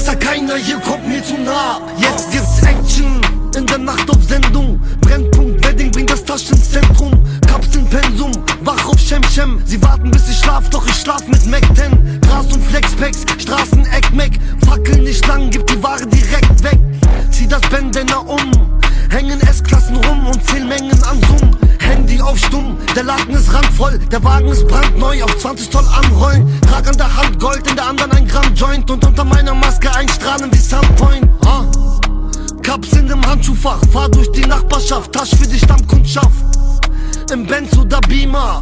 sag keiner, hier kommt mir zu nah. Jetzt gibt's Action, in der Nacht auf Sendung. Brennpunkt, Wedding bringt das Taschenzentrum. Kapselpensum, wach auf Shem. Sie warten bis ich schlaf, doch ich schlaf mit Mac 10. Gras und Flexpacks, Straßen Eckmeck. Fackeln nicht lang, gib die Ware direkt weg. Zieh das Bandana um, hängen S-Klassen rum und zähl Mengen an Summen. Handy auf stumm, der Laden ist randvoll, der Wagen ist brandneu, auf 20 Zoll anrollen. Trag an der Hand Gold, in der anderen ein Gramm Joint und unter meiner Maske einstrahlen wie Sunpoint. Cups in dem Handschuhfach, fahr durch die Nachbarschaft, Tasch für die Stammkundschaft. Im Benz oder Beamer,